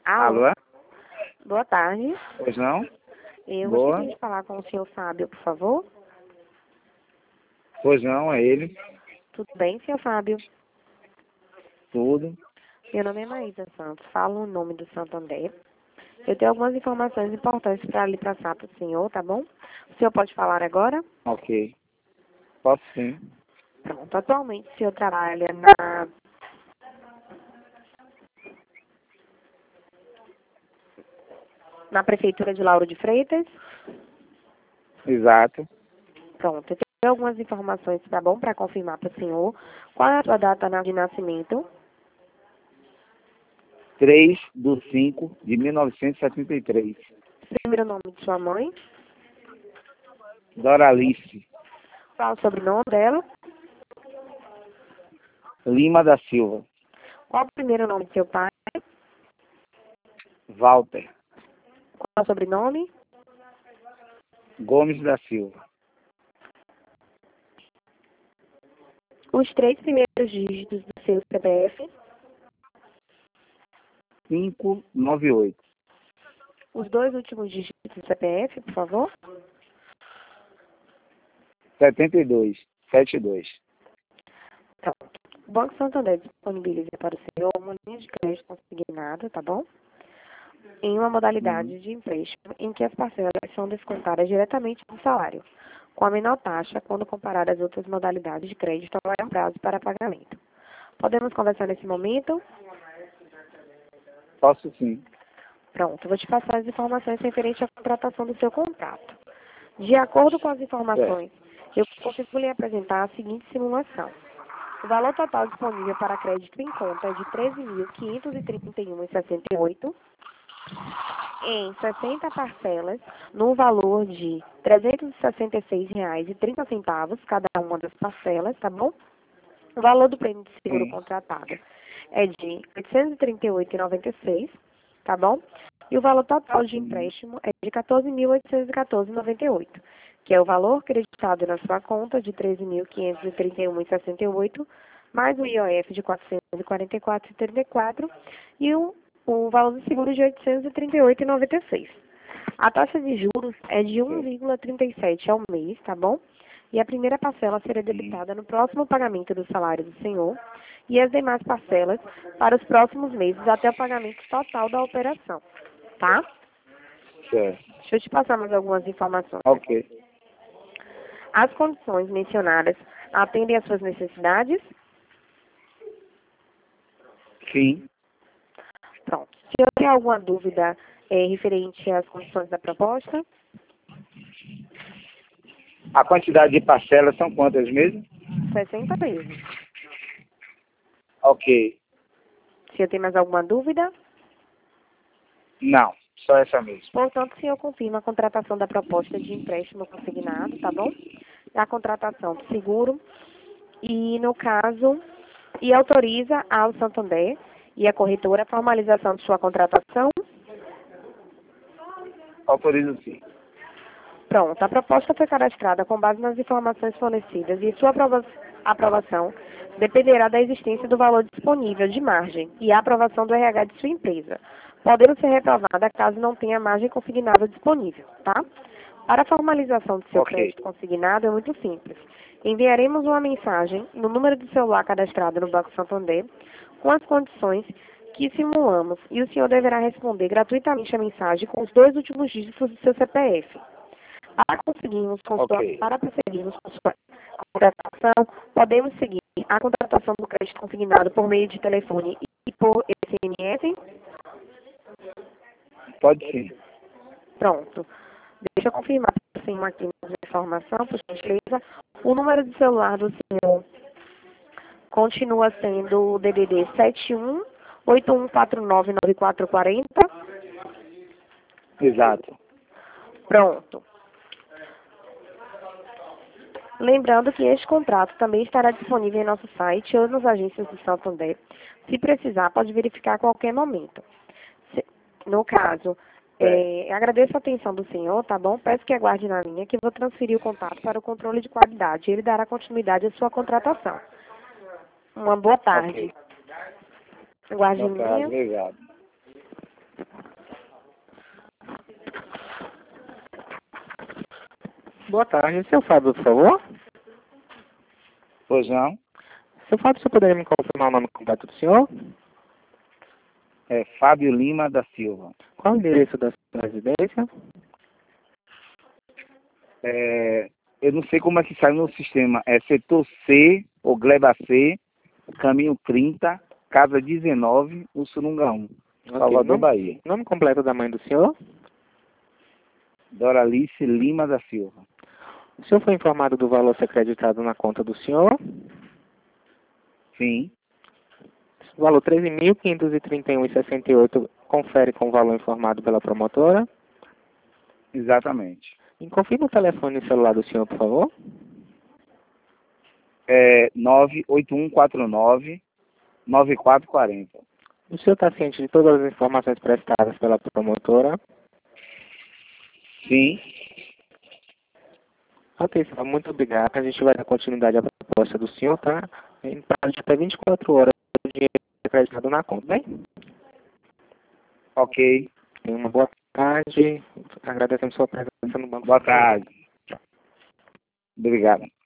Alô, Alô? boa tarde. Pois não? Eu Boa. gostaria de falar com o senhor Fábio, por favor. Pois não, é ele. Tudo bem, senhor Fábio? Tudo. Meu nome é Maísa Santos, falo o nome do Santander. Eu tenho algumas informações importantes para lhe passar para o senhor, tá bom? O senhor pode falar agora? Ok. Posso sim. Pronto. Atualmente o senhor trabalha na Prefeitura de Lauro de Freitas? Exato. Pronto. Eu tenho algumas informações, tá bom? Para confirmar para o senhor. Qual é a sua data de nascimento? 3/5/1973. Primeiro nome de sua mãe? Doralice Qual o sobrenome dela? Lima da Silva. Qual o primeiro nome de seu pai? Walter Qual o sobrenome? Gomes da Silva. Os 3 primeiros dígitos do seu CPF. 598. Os 2 últimos dígitos do CPF, por favor. 72. Então, o Banco Santander disponibiliza para o senhor uma linha de crédito consignada, tá bom? Em uma modalidade de empréstimo em que as parcelas são descontadas diretamente do salário, com a menor taxa quando comparada às outras modalidades de crédito a maior prazo para pagamento. Podemos conversar nesse momento? Posso sim. Pronto, vou te passar as informações referentes à contratação do seu contrato. De acordo com as informações, eu consigo lhe apresentar a seguinte simulação. O valor total disponível para crédito em conta é de R$ 13.531,68 em 60 parcelas, no valor de R$ 366,30 cada uma das parcelas, tá bom? O valor do prêmio de seguro Sim. contratado é de R$ 838,96, tá bom? E o valor total de empréstimo é de R$ 14.814,98, que é o valor creditado na sua conta de R$ 13.531,68, mais o IOF de R$ 444,34 e o valor do seguro de R$ 838,96. A taxa de juros é de 1,37 ao mês, tá bom? E a primeira parcela será debitada no próximo pagamento do salário do senhor e as demais parcelas para os próximos meses até o pagamento total da operação, tá? Certo. Deixa eu te passar mais algumas informações. Ok. As condições mencionadas atendem às suas necessidades? Sim. Pronto. Se eu tenho alguma dúvida referente às condições da proposta, A quantidade de parcelas são quantas mesmo? 60 meses. Ok. Se eu tenho mais alguma dúvida, Não. Só essa mesmo. portanto, o senhor confirma a contratação da proposta de empréstimo consignado, tá bom? A contratação do seguro e, no caso, e autoriza ao Santander e a corretora a formalização de sua contratação. Autorizo sim. Pronto, a proposta foi cadastrada com base nas informações fornecidas e sua aprovação dependerá da existência do valor disponível de margem e a aprovação do RH de sua empresa, podendo ser reprovada caso não tenha margem consignável disponível, tá? Para a formalização do seu Ok. crédito consignado é muito simples. Enviaremos uma mensagem no número de celular cadastrado no Banco Santander com as condições que simulamos e o senhor deverá responder gratuitamente a mensagem com os 2 últimos dígitos do seu CPF. Ok. Para prosseguirmos com sua contratação, podemos seguir a contratação do crédito consignado por meio de telefone e por SMS. Pode sim. Pronto. Deixa eu confirmar para o senhor aqui mais uma informação, por gentileza. O número de celular do senhor continua sendo o DDD 71-8149-9440. Exato. Pronto. Lembrando que este contrato também estará disponível em nosso site ou nas agências do Santander. Se precisar, pode verificar a qualquer momento. No caso, agradeço a atenção do senhor, tá bom? Peço que aguarde na linha que eu vou transferir o contato para o controle de qualidade. Ele dará continuidade à sua contratação. Uma boa tarde. Ok. Aguarde em Boa tarde. linha. Obrigado. Boa tarde. Seu Fábio, por favor. Pois não? Seu Fábio, você poderia me confirmar o nome completo do senhor? É Fábio Lima da Silva. Qual o endereço da sua residência? Eu não sei como é que sai no sistema. É setor C, ou Gleba C, caminho 30, casa 19, o Surunga 1, Salvador, nome, Bahia. nome completo da mãe do senhor? Doralice Lima da Silva. O senhor foi informado do valor a ser acreditado na conta do senhor? Sim, O valor R$ 13.531,68 confere com o valor informado pela promotora. exatamente. E confirme o telefone e celular do senhor, por favor. 98149-9440. O senhor está ciente de todas as informações prestadas pela promotora? Sim, Ok, senhor, muito obrigado. A gente vai dar continuidade à proposta do senhor, tá? Em prazo de até 24 horas, o dinheiro é acreditado na conta, bem? ok. Tenha uma boa tarde. Agradecemos sua presença no Banco Boa Santander. tarde. Obrigado.